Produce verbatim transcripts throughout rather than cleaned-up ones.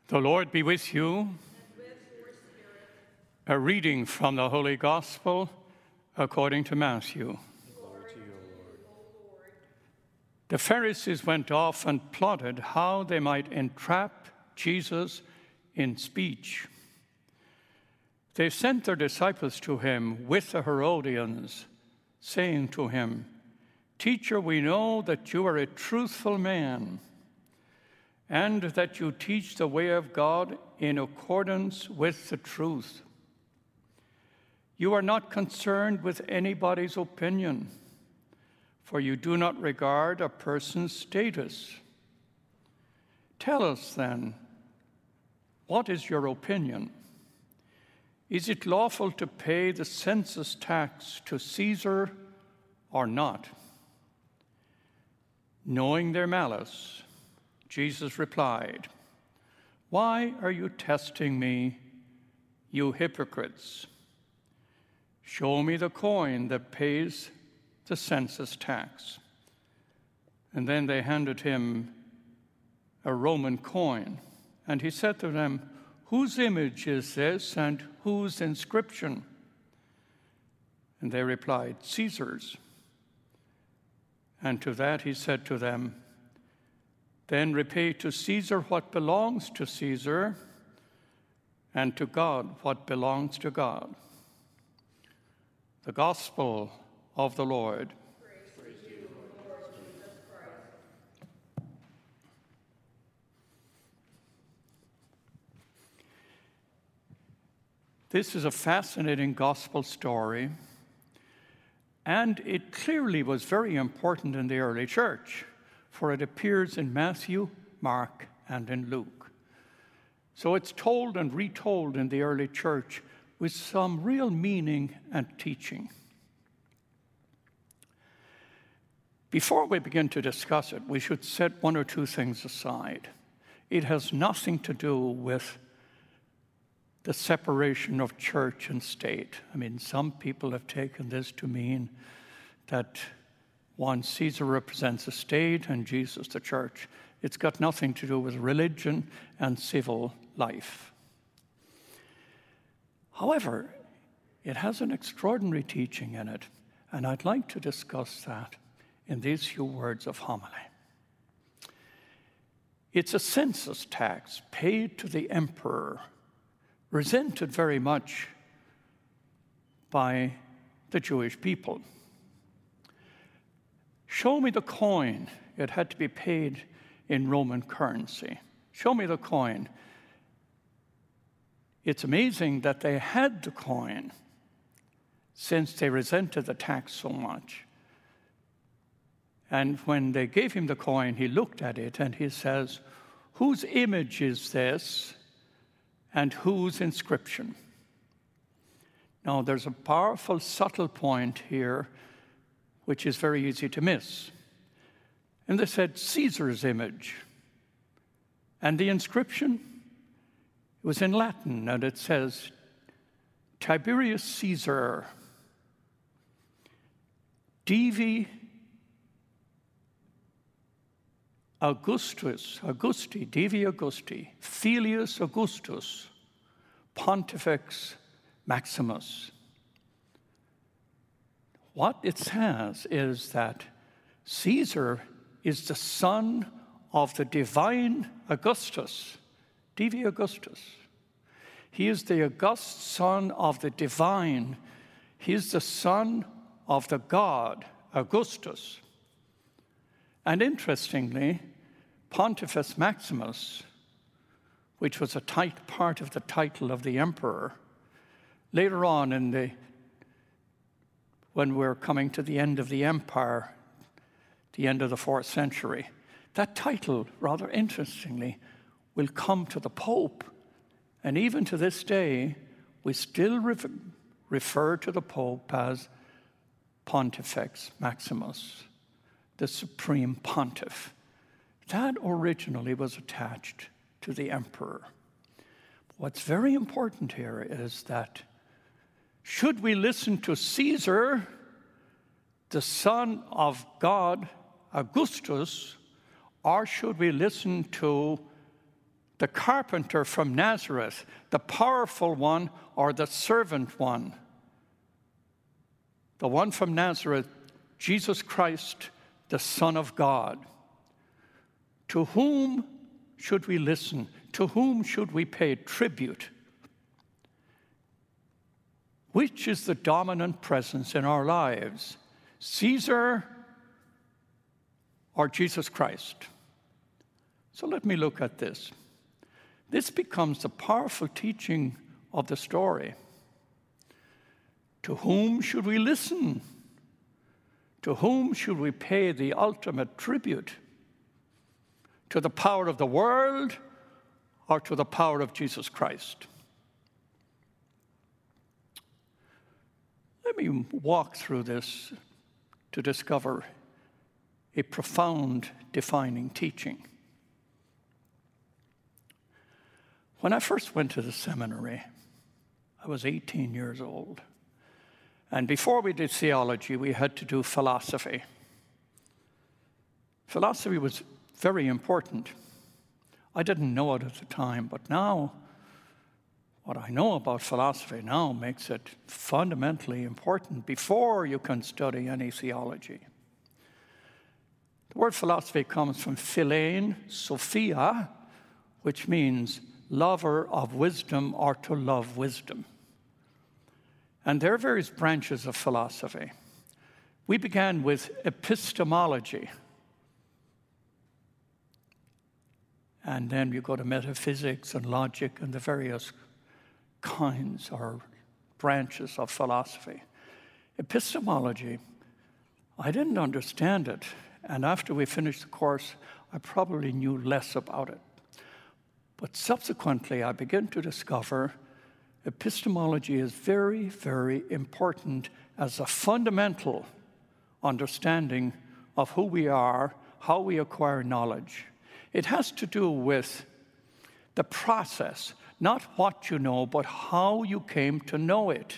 The Lord be with you. And with your spirit. A reading from the Holy Gospel according to Matthew. Glory to you, Lord. The Pharisees went off and plotted how they might entrap Jesus in speech. They sent their disciples to him with the Herodians, saying to him, "Teacher, we know that you are a truthful man, and that you teach the way of God in accordance with the truth. You are not concerned with anybody's opinion, for you do not regard a person's status. Tell us then, what is your opinion? Is it lawful to pay the census tax to Caesar or not?" Knowing their malice, Jesus replied, "Why are you testing me, you hypocrites? Show me the coin that pays the census tax." And then they handed him a Roman coin, and he said to them, "Whose image is this, and whose inscription?" And they replied, "Caesar's." And to that he said to them, "Then repay to Caesar what belongs to Caesar, and to God what belongs to God." The Gospel of the Lord. Praise to you, Lord Jesus Christ. This is a fascinating gospel story, and it clearly was very important in the early church, for it appears in Matthew, Mark, and in Luke. So it's told and retold in the early church with some real meaning and teaching. Before we begin to discuss it, we should set one or two things aside. It has nothing to do with the separation of church and state. I mean, some people have taken this to mean that one, Caesar represents the state and Jesus the church. It's got nothing to do with religion and civil life. However, it has an extraordinary teaching in it, and I'd like to discuss that in these few words of homily. It's a census tax paid to the emperor, resented very much by the Jewish people. Show me the coin. It had to be paid in Roman currency. Show me the coin. It's amazing that they had the coin since they resented the tax so much. And when they gave him the coin, he looked at it and he says, "Whose image is this, and whose inscription?" Now, there's a powerful, subtle point here which is very easy to miss. And they said, "Caesar's image." And the inscription, it was in Latin, and it says, "Tiberius Caesar, Divi Augustus, Augusti, Divi Augusti, Filius Augustus, Pontifex Maximus." What it says is that Caesar is the son of the divine Augustus, Divi Augustus. He is the august son of the divine. He is the son of the god Augustus. And interestingly, Pontifex Maximus, which was a tit- part of the title of the emperor, later on in the when we're coming to the end of the empire, the end of the fourth century, that title, rather interestingly, will come to the Pope. And even to this day, we still re- refer to the Pope as Pontifex Maximus, the supreme pontiff. That originally was attached to the emperor. What's very important here is that should we listen to Caesar, the son of God, Augustus, or should we listen to the carpenter from Nazareth, the powerful one or the servant one. The one from Nazareth, Jesus Christ, the Son of God. To whom should we listen? To whom should we pay tribute? Which is the dominant presence in our lives? Caesar or Jesus Christ? So let me look at this. This becomes the powerful teaching of the story. To whom should we listen? To whom should we pay the ultimate tribute? To the power of the world or to the power of Jesus Christ? Let me walk through this to discover a profound defining teaching. When I first went to the seminary, I was eighteen years old. And before we did theology, we had to do philosophy. Philosophy was very important. I didn't know it at the time, but now, what I know about philosophy now makes it fundamentally important before you can study any theology. The word philosophy comes from philein, Sophia, which means lover of wisdom or to love wisdom. And there are various branches of philosophy. We began with epistemology. And then you go to metaphysics and logic and the various kinds or branches of philosophy. Epistemology, I didn't understand it. And after we finished the course, I probably knew less about it. But subsequently, I began to discover epistemology is very, very important as a fundamental understanding of who we are, how we acquire knowledge. It has to do with the process, not what you know, but how you came to know it.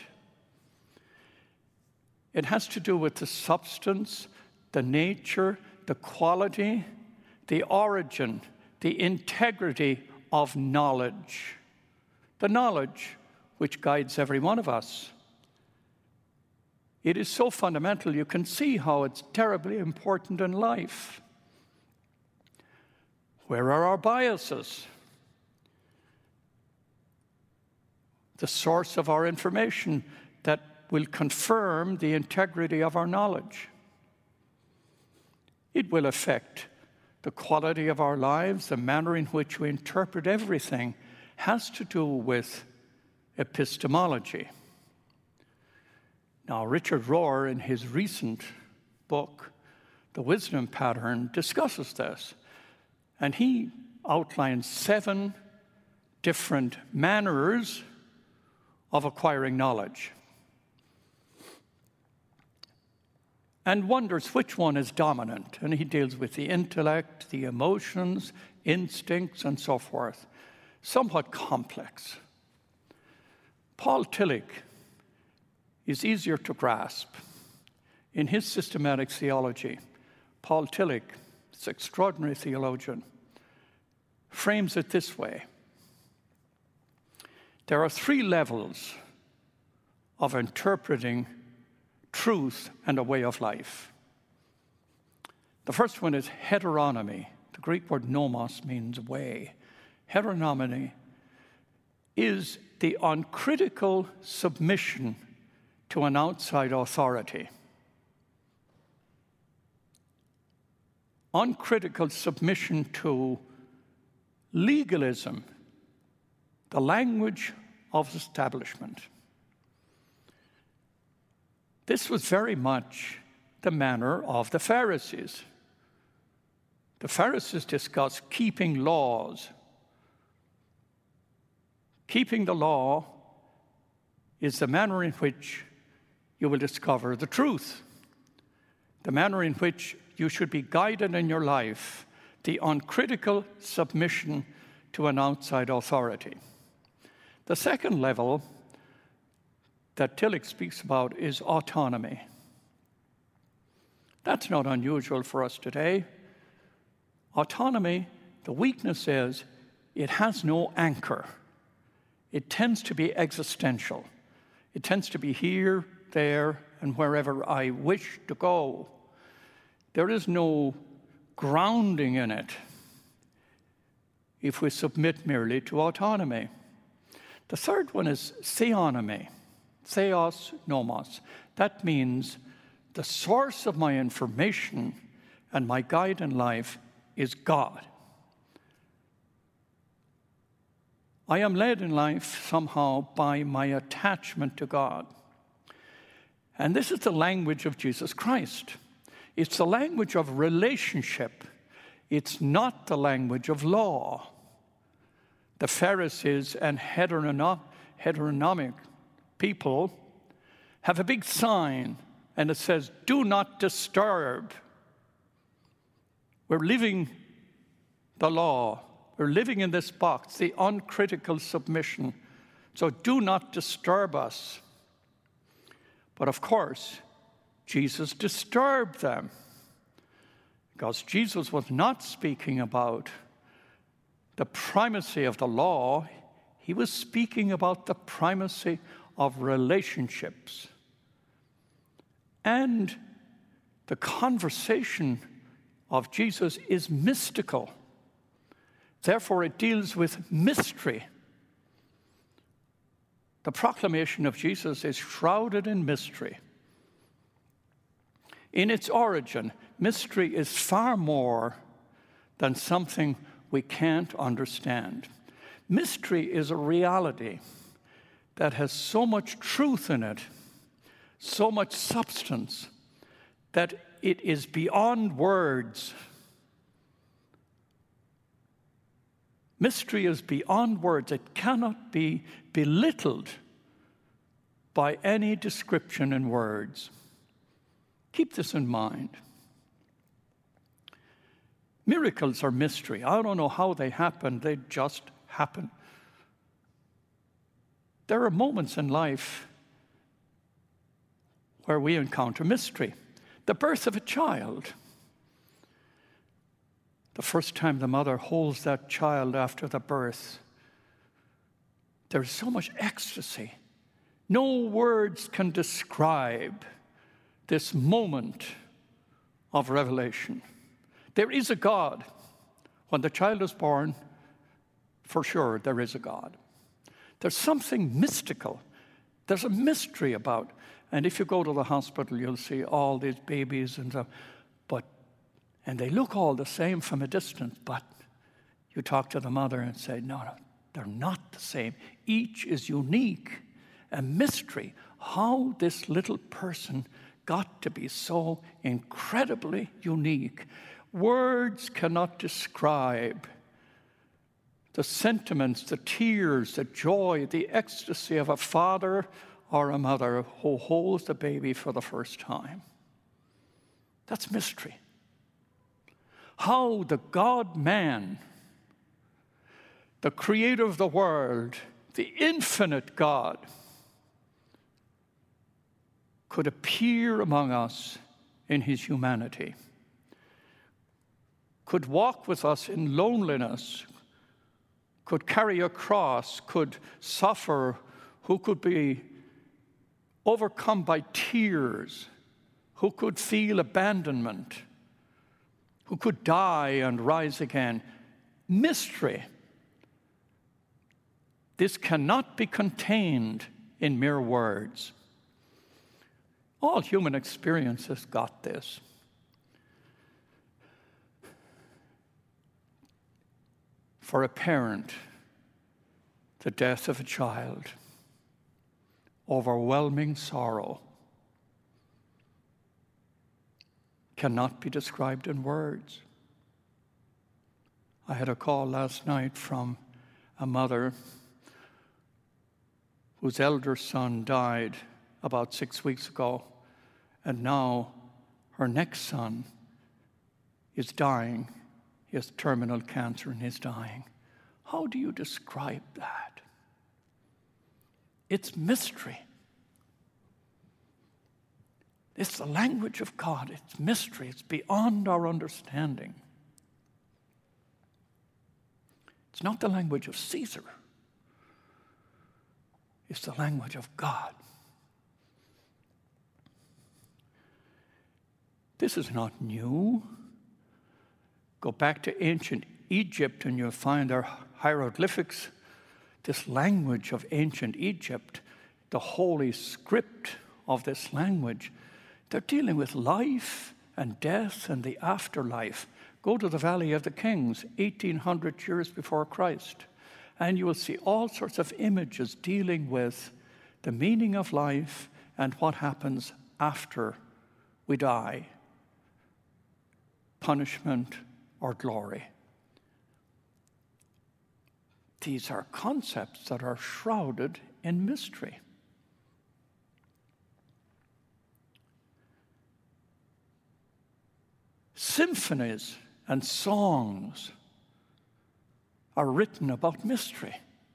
It has to do with the substance, the nature, the quality, the origin, the integrity of knowledge. The knowledge which guides every one of us. It is so fundamental, you can see how it's terribly important in life. Where are our biases? The source of our information that will confirm the integrity of our knowledge. It will affect the quality of our lives, the manner in which we interpret everything has to do with epistemology. Now, Richard Rohr, in his recent book, The Wisdom Pattern, discusses this. And he outlines seven different manners of acquiring knowledge. And wonders which one is dominant. And he deals with the intellect, the emotions, instincts, and so forth. Somewhat complex. Paul Tillich is easier to grasp. In his systematic theology, Paul Tillich, this extraordinary theologian, frames it this way. There are three levels of interpreting truth and a way of life. The first one is heteronomy. The Greek word nomos means way. Heteronomy is the uncritical submission to an outside authority. Uncritical submission to legalism, the language of establishment. This was very much the manner of the Pharisees. The Pharisees discussed keeping laws. Keeping the law is the manner in which you will discover the truth, the manner in which you should be guided in your life, the uncritical submission to an outside authority. The second level that Tillich speaks about is autonomy. That's not unusual for us today. Autonomy, the weakness is, it has no anchor. It tends to be existential. It tends to be here, there, and wherever I wish to go. There is no grounding in it if we submit merely to autonomy. The third one is theonomy, theos nomos. That means the source of my information and my guide in life is God. I am led in life somehow by my attachment to God. And this is the language of Jesus Christ. It's the language of relationship. It's not the language of law. The Pharisees and heteronomic people have a big sign, and it says, "Do not disturb." We're living the law. We're living in this box, the uncritical submission. So do not disturb us. But of course, Jesus disturbed them, because Jesus was not speaking about the primacy of the law. He was speaking about the primacy of relationships. And the conversation of Jesus is mystical. Therefore, it deals with mystery. The proclamation of Jesus is shrouded in mystery. In its origin, mystery is far more than something we can't understand. Mystery is a reality that has so much truth in it, so much substance, that it is beyond words. Mystery is beyond words. It cannot be belittled by any description in words. Keep this in mind. Miracles are mystery. I don't know how they happen. They just happen. There are moments in life where we encounter mystery. The birth of a child. The first time the mother holds that child after the birth, there's so much ecstasy. No words can describe this moment of revelation. There is a God. When the child is born, for sure, there is a God. There's something mystical. There's a mystery about. And if you go to the hospital, you'll see all these babies and stuff. But And they look all the same from a distance, but you talk to the mother and say, no, no, they're not the same. Each is unique. A mystery, how this little person got to be so incredibly unique. Words cannot describe the sentiments, the tears, the joy, the ecstasy of a father or a mother who holds the baby for the first time. That's mystery. How the God-man, the creator of the world, the infinite God, could appear among us in his humanity, could walk with us in loneliness, could carry a cross, could suffer, who could be overcome by tears, who could feel abandonment, who could die and rise again. Mystery. This cannot be contained in mere words. All human experience has got this. For a parent, the death of a child, overwhelming sorrow, cannot be described in words. I had a call last night from a mother whose elder son died about six weeks ago, and now her next son is dying. He has terminal cancer and is dying. How do you describe that? It's mystery. It's the language of God. It's mystery. It's beyond our understanding. It's not the language of Caesar. It's the language of God. This is not new. Go back to ancient Egypt and you'll find our hieroglyphics. This language of ancient Egypt, the holy script of this language, they're dealing with life and death and the afterlife. Go to the Valley of the Kings, eighteen hundred years before Christ, and you will see all sorts of images dealing with the meaning of life and what happens after we die, punishment or glory. These are concepts that are shrouded in mystery. Symphonies and songs are written about mystery.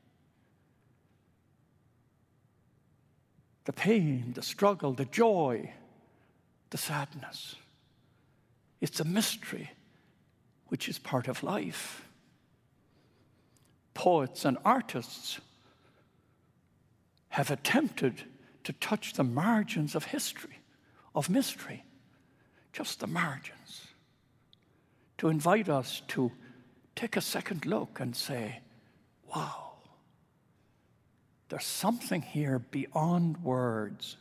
The pain, the struggle, the joy, the sadness. It's a mystery which is part of life. Poets and artists have attempted to touch the margins of history, of mystery, just the margins, to invite us to take a second look and say, wow, there's something here beyond words.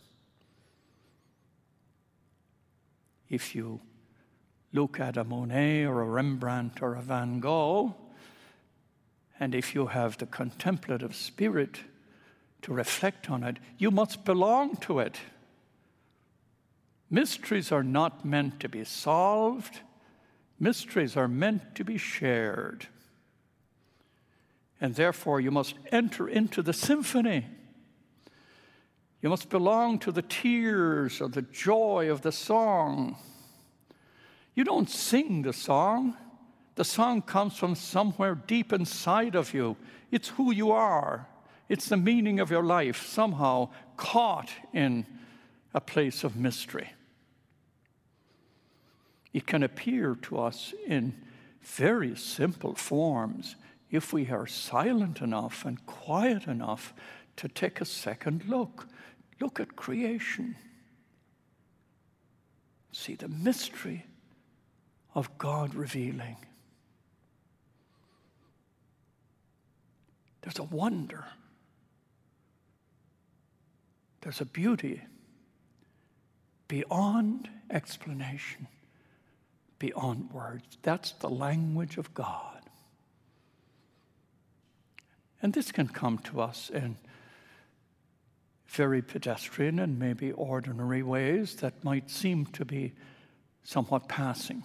If you look at a Monet or a Rembrandt or a Van Gogh, and if you have the contemplative spirit to reflect on it, you must belong to it. Mysteries are not meant to be solved. Mysteries are meant to be shared. And therefore, you must enter into the symphony. You must belong to the tears or the joy of the song. You don't sing the song. The song comes from somewhere deep inside of you. It's who you are. It's the meaning of your life, somehow caught in a place of mystery. It can appear to us in very simple forms if we are silent enough and quiet enough to take a second look. Look at creation. See the mystery of God revealing. There's a wonder. There's a beauty beyond explanation, beyond words. That's the language of God. And this can come to us in very pedestrian and maybe ordinary ways that might seem to be somewhat passing.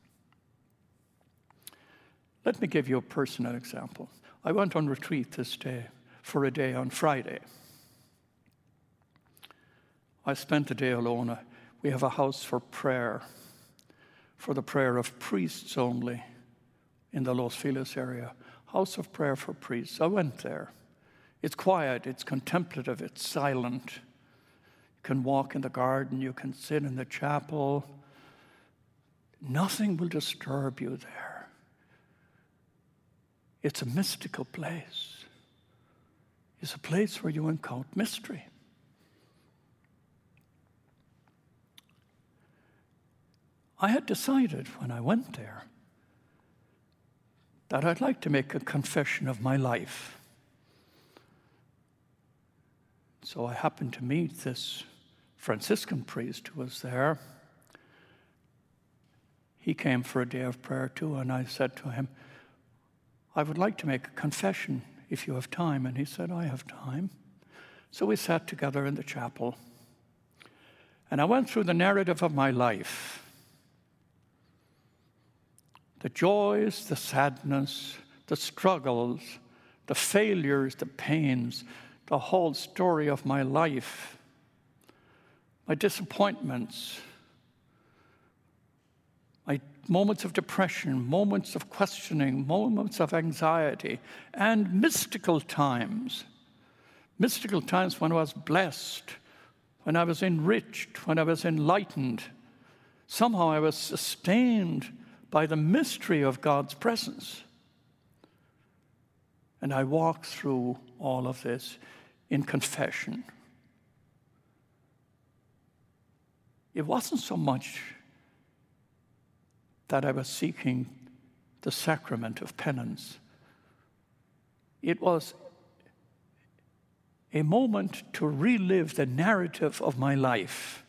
Let me give you a personal example. I went on retreat this day for a day on Friday. I spent the day alone. We have a house for prayer, for the prayer of priests only in the Los Feliz area. House of prayer for priests. I went there. It's quiet, it's contemplative, it's silent. You can walk in the garden, you can sit in the chapel. Nothing will disturb you there. It's a mystical place. It's a place where you encounter mystery. I had decided when I went there that I'd like to make a confession of my life. So I happened to meet this Franciscan priest who was there. He came for a day of prayer too, and I said to him, I would like to make a confession if you have time. And he said, I have time. So we sat together in the chapel. And I went through the narrative of my life. The joys, the sadness, the struggles, the failures, the pains, the whole story of my life, my disappointments, my moments of depression, moments of questioning, moments of anxiety, and mystical times. Mystical times when I was blessed, when I was enriched, when I was enlightened. Somehow I was sustained by the mystery of God's presence. And I walk through all of this in confession. It wasn't so much that I was seeking the sacrament of penance. It was a moment to relive the narrative of my life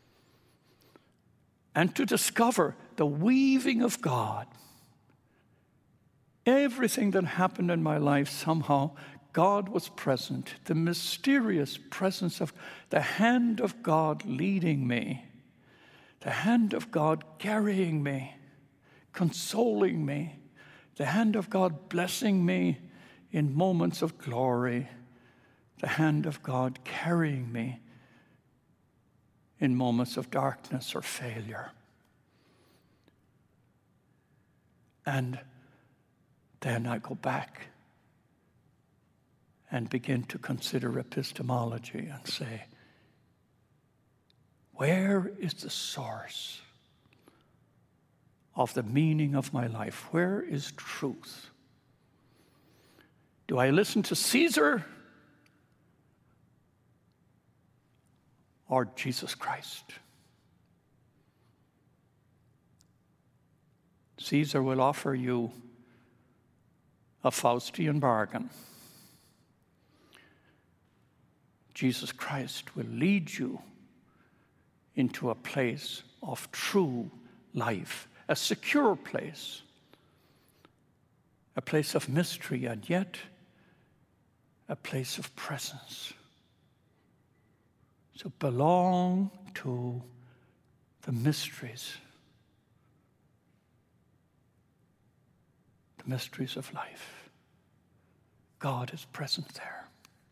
and to discover the weaving of God. Everything that happened in my life, somehow God was present, the mysterious presence of the hand of God leading me, the hand of God carrying me, consoling me, the hand of God blessing me in moments of glory, the hand of God carrying me in moments of darkness or failure. And then I go back and begin to consider epistemology and say, where is the source of the meaning of my life? Where is truth? Do I listen to Caesar or Jesus Christ? Caesar will offer you a Faustian bargain. Jesus Christ will lead you into a place of true life, a secure place, a place of mystery, and yet a place of presence. So belong to the mysteries, the mysteries of life. God is present there.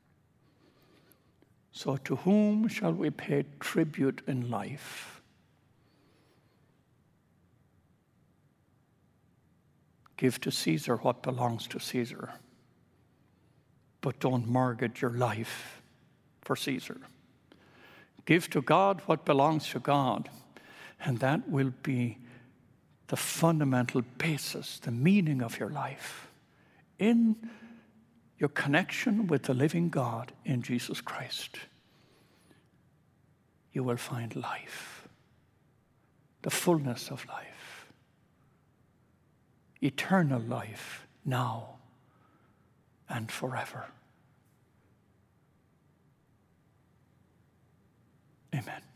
So to whom shall we pay tribute in life? Give to Caesar what belongs to Caesar, but don't mortgage your life for Caesar. Give to God what belongs to God, and that will be the fundamental basis, the meaning of your life, in your connection with the living God in Jesus Christ. You will find life, the fullness of life, eternal life now and forever. Amen.